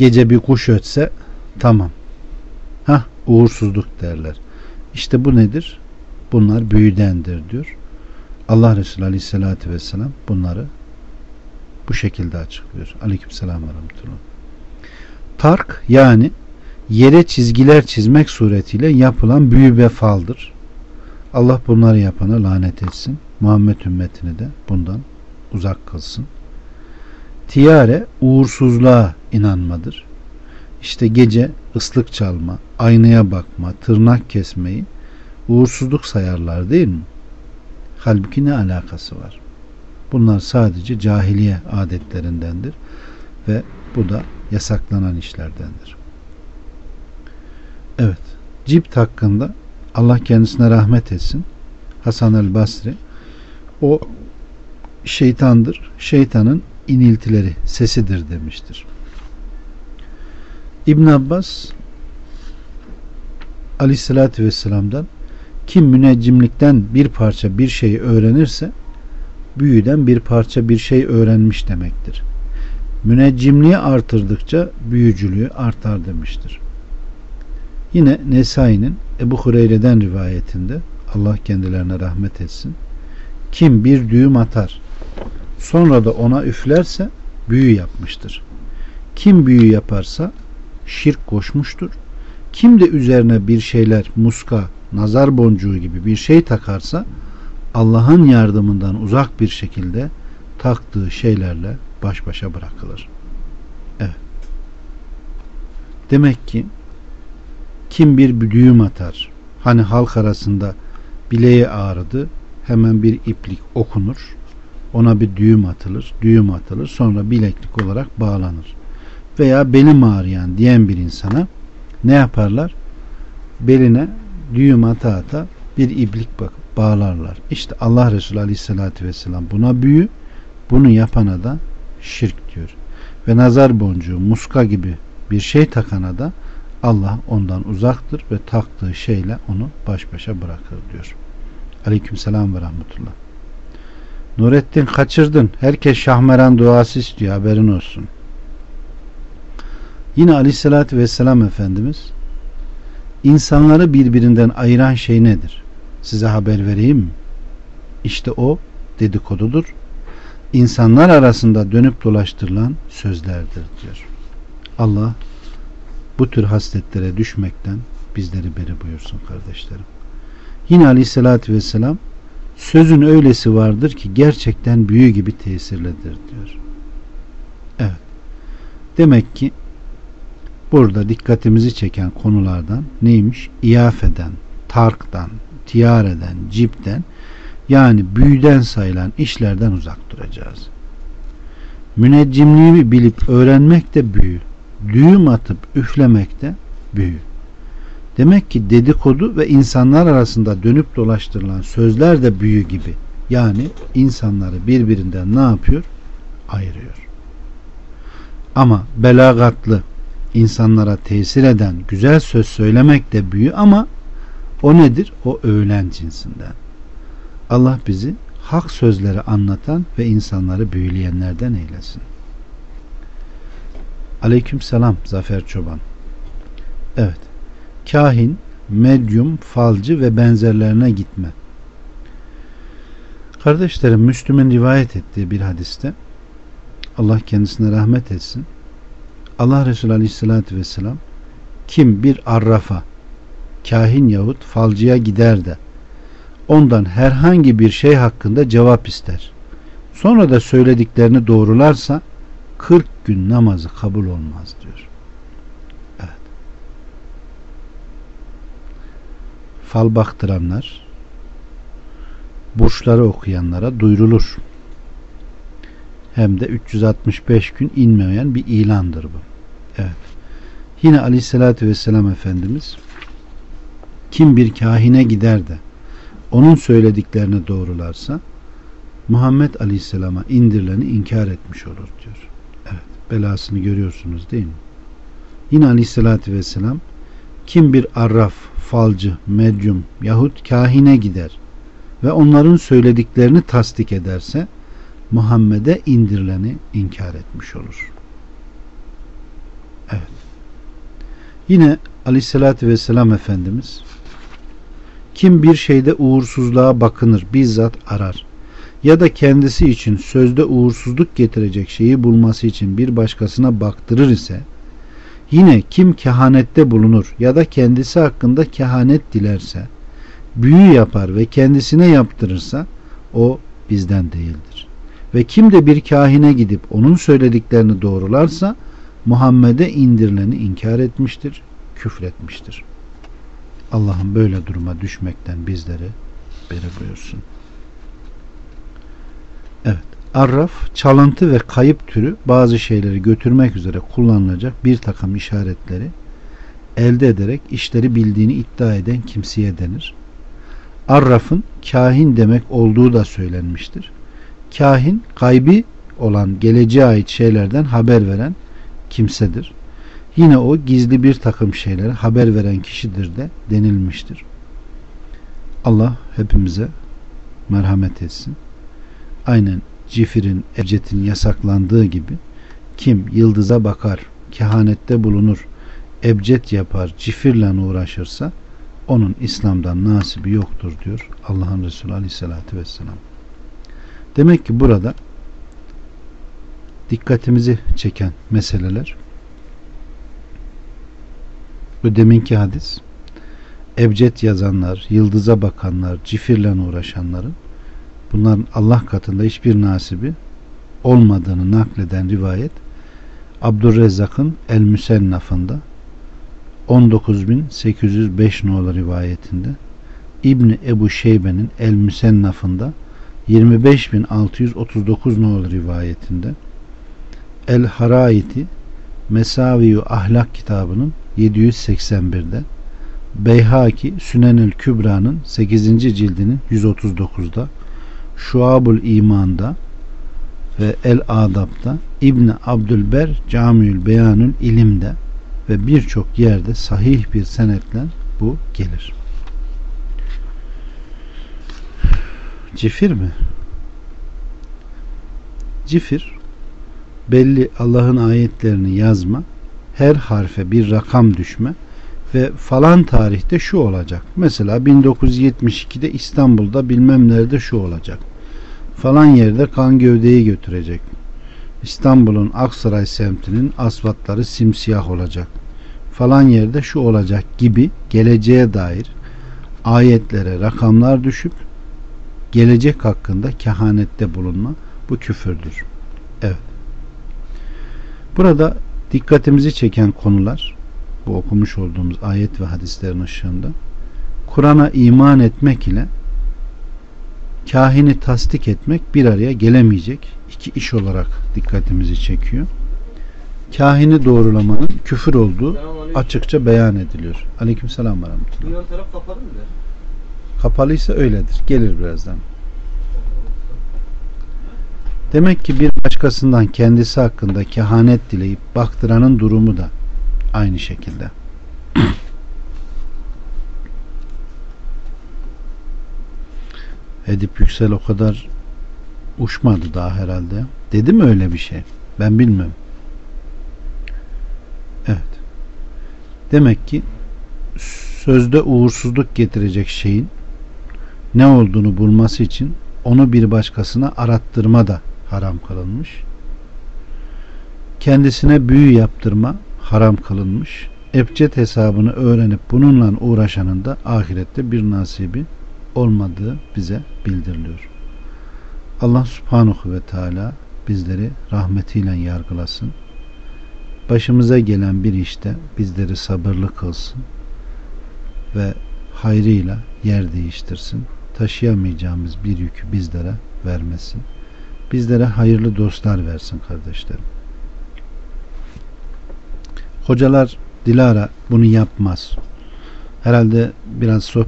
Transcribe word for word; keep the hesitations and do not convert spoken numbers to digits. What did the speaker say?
Gece bir kuş ötse tamam. Hah, uğursuzluk derler. İşte bu nedir? Bunlar büyüdendir diyor. Allah Resulü Aleyhisselatü Vesselam bunları bu şekilde açıklıyor. Aleykümselam ve rahmetullah. Tark yani yere çizgiler çizmek suretiyle yapılan büyü ve faldır. Allah bunları yapana lanet etsin. Muhammed ümmetini de bundan uzak kılsın. Tiyare uğursuzluğa inanmadır. İşte gece ıslık çalma, aynaya bakma, tırnak kesmeyi uğursuzluk sayarlar değil mi? Halbuki ne alakası var? Bunlar sadece cahiliye adetlerindendir ve bu da yasaklanan işlerdendir. Evet, cipt hakkında Allah kendisine rahmet etsin. Hasan el Basri o şeytandır, şeytanın iniltileri, sesidir demiştir. İbn Abbas Aleyhisselatü Vesselam'dan kim müneccimlikten bir parça bir şey öğrenirse büyüden bir parça bir şey öğrenmiş demektir. Müneccimliği artırdıkça büyücülüğü artar demiştir. Yine Nesai'nin Ebu Hureyre'den rivayetinde Allah kendilerine rahmet etsin. Kim bir düğüm atar sonra da ona üflerse büyü yapmıştır. Kim büyü yaparsa şirk koşmuştur. Kim de üzerine bir şeyler, muska, nazar boncuğu gibi bir şey takarsa Allah'ın yardımından uzak bir şekilde taktığı şeylerle baş başa bırakılır. Evet. Demek ki kim bir düğüm atar, hani halk arasında bileği ağrıdı, hemen bir iplik okunur, ona bir düğüm atılır, düğüm atılır, sonra bileklik olarak bağlanır. Veya belim ağrıyan diyen bir insana ne yaparlar? Beline düğüm ata ata bir iplik bakıp bağlarlar. İşte Allah Resulü Aleyhisselatü Vesselam buna büyü, bunu yapana da şirk diyor. Ve nazar boncuğu, muska gibi bir şey takana da Allah ondan uzaktır ve taktığı şeyle onu baş başa bırakır diyor. Aleykümselam ve rahmetullah. Nurettin kaçırdın. Herkes Şahmeran duası istiyor, haberin olsun. Yine Aleyhisselatü Vesselam Efendimiz insanları birbirinden ayıran şey nedir? Size haber vereyim mi? İşte o dedikodudur. İnsanlar arasında dönüp dolaştırılan sözlerdir diyor. Allah bu tür hasletlere düşmekten bizleri beri buyursun kardeşlerim. Yine Aleyhisselatü Vesselam sözün öylesi vardır ki gerçekten büyü gibi tesirlidir diyor. Evet. Demek ki burada dikkatimizi çeken konulardan neymiş? İyafeden, tarktan, tiyareden, cipten yani büyüden sayılan işlerden uzak duracağız. Müneccimliği bilip öğrenmek de büyü. Düğüm atıp üflemek de büyü. Demek ki dedikodu ve insanlar arasında dönüp dolaştırılan sözler de büyü gibi. Yani insanları birbirinden ne yapıyor? Ayırıyor. Ama belagatlı, insanlara tesir eden güzel söz söylemek de büyü ama o nedir? O övülen cinsinden. Allah bizi hak sözleri anlatan ve insanları büyüleyenlerden eylesin. Aleykümselam Zafer Çoban. Evet. Kahin, medyum, falcı ve benzerlerine gitme. Kardeşlerim, Müslüm'ün rivayet ettiği bir hadiste Allah kendisine rahmet etsin. Allah Resulü Aleyhisselatü Vesselam kim bir arrafa, kahin yahut falcıya gider de ondan herhangi bir şey hakkında cevap ister. Sonra da söylediklerini doğrularsa kırk gün namazı kabul olmaz diyor. Evet. Fal baktıranlar, burçları okuyanlara duyurulur. Hem de üç yüz altmış beş gün inmeyen bir ilandır bu. Evet. Yine Aleyhisselatü Vesselam Efendimiz kim bir kahine gider de onun söylediklerini doğrularsa Muhammed Aleyhisselam'a indirileni inkar etmiş olur diyor. Evet. Belasını görüyorsunuz değil mi? Yine Aleyhisselatü Vesselam kim bir arraf, falcı, medyum yahut kahine gider ve onların söylediklerini tasdik ederse Muhammed'e indirileni inkar etmiş olur. Evet. Yine Aleyhisselatü Vesselam Efendimiz, kim bir şeyde uğursuzluğa bakınır, bizzat arar ya da kendisi için sözde uğursuzluk getirecek şeyi bulması için bir başkasına baktırır ise, yine kim kehanette bulunur ya da kendisi hakkında kehanet dilerse, büyü yapar ve kendisine yaptırırsa, o bizden değildir. Ve kim de bir kahine gidip onun söylediklerini doğrularsa, Muhammed'e indirileni inkar etmiştir, küfretmiştir. Allah'ım böyle duruma düşmekten bizleri beri buyursun. Evet. Arraf, çalıntı ve kayıp türü bazı şeyleri götürmek üzere kullanılacak bir takım işaretleri elde ederek işleri bildiğini iddia eden kimseye denir. Arraf'ın kahin demek olduğu da söylenmiştir. Kahin, gaybi olan geleceğe ait şeylerden haber veren kimsedir. Yine o gizli bir takım şeylere haber veren kişidir de denilmiştir. Allah hepimize merhamet etsin. Aynen cifirin, ebcetin yasaklandığı gibi kim yıldıza bakar, kehanette bulunur, ebced yapar, cifirle uğraşırsa onun İslam'dan nasibi yoktur diyor Allah'ın Resulü Aleyhisselatü Vesselam. Demek ki burada dikkatimizi çeken meseleler, bu deminki hadis, ebced yazanlar, yıldıza bakanlar, cifirle uğraşanların bunların Allah katında hiçbir nasibi olmadığını nakleden rivayet Abdurrezzak'ın El Müsennaf'ında on dokuz bin sekiz yüz beş nolu rivayetinde, İbni Ebu Şeybe'nin El Müsennaf'ında yirmi beş bin altı yüz otuz dokuz nolu rivayetinde, El Haraiti Mesaviyu Ahlak kitabının yedi yüz seksen birde, Beyhaki Sünenül Kübra'nın sekizinci cildinin yüz otuz dokuzda, Şuabul İman'da ve El Adab'da, İbni Abdülber Camiül Beyanül İlim'de ve birçok yerde sahih bir senetle bu gelir. Cifir mi? Cifir, belli Allah'ın ayetlerini yazma, her harfe bir rakam düşme ve falan tarihte şu olacak. Mesela bin dokuz yüz yetmiş ikide İstanbul'da bilmem nerede şu olacak. Falan yerde kan gövdeyi götürecek. İstanbul'un Aksaray semtinin asfaltları simsiyah olacak. Falan yerde şu olacak gibi geleceğe dair ayetlere rakamlar düşüp gelecek hakkında kehanette bulunma, bu küfürdür. Evet. Burada dikkatimizi çeken konular, bu okumuş olduğumuz ayet ve hadislerin ışığında, Kur'an'a iman etmek ile kahini tasdik etmek bir araya gelemeyecek iki iş olarak dikkatimizi çekiyor. Kahini doğrulamanın küfür olduğu açıkça beyan ediliyor. Aleykümselam ve rahmetullah. Bu yan taraf kapalı mıdır? Kapalıysa öyledir. Gelir birazdan. Demek ki bir başkasından kendisi hakkında kehanet dileyip baktıranın durumu da aynı şekilde. Edip Yüksel o kadar uçmadı daha herhalde. Dedi mi öyle bir şey? Ben bilmiyorum. Evet. Demek ki sözde uğursuzluk getirecek şeyin ne olduğunu bulması için onu bir başkasına arattırma da haram kılınmış. Kendisine büyü yaptırma haram kılınmış. Ebced hesabını öğrenip bununla uğraşanın da ahirette bir nasibi olmadığı bize bildiriliyor. Allah Subhanahu ve Teala bizleri rahmetiyle yargılasın. Başımıza gelen bir işte bizleri sabırlı kılsın ve hayrıyla yer değiştirsin. Taşıyamayacağımız bir yükü bizlere vermesin. Bizlere hayırlı dostlar versin kardeşlerim. Hocalar Dilara bunu yapmaz. Herhalde biraz sohbet